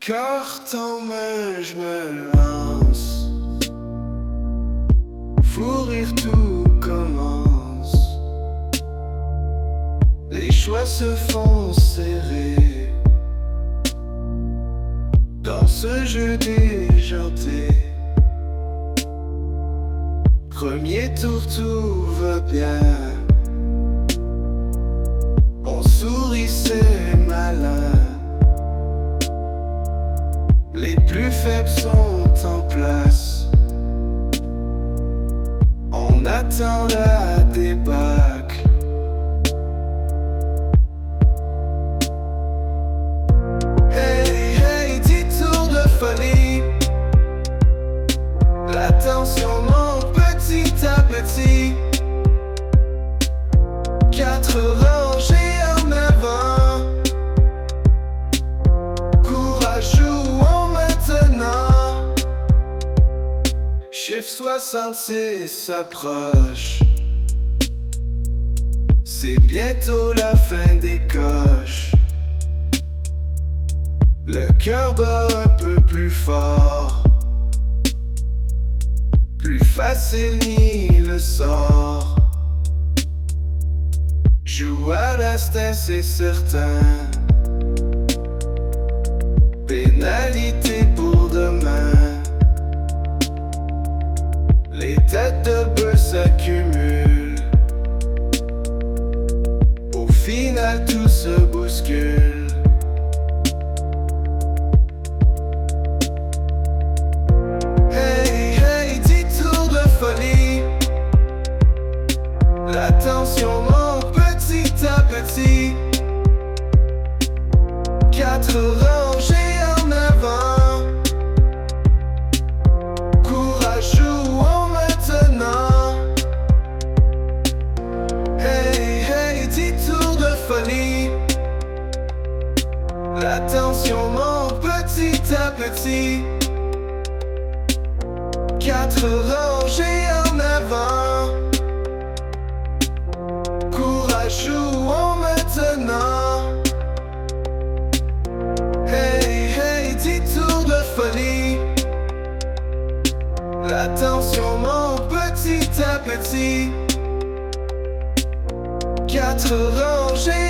Carte en main, je me lance. Fou rire, tout commence. Les choix se font serrer dans ce jeu déjanté. Premier tour, tout va bien. On sourit, c'est malin. Les plus faibles sont en place. On attend la débâcle. Hey, hey, 10 tours de folie. La tension monte petit à petit. 4 rangées en avant. Courageux maintenant. Chiffre 66 s'approche. C'est bientôt la fin des coches. Le cœur bat un peu plus fort. Plus facile ni le sort. Joue à l'instinct, c'est certain. Pénalité pour demain. Les têtes de bœuf s'accumulent. Au final tout se bouscule. Hey, hey, 10 tours de folie. La tension monte petit à petit. 4 rangées en avant. Courageux maintenant. Hey, hey, 10 tours de folie. La tension monte petit à petit. 4 rangées en avant. Courageux maintenant. Hey, hey, 10 tours de folie. La tension monte petit à petit. 4 rangées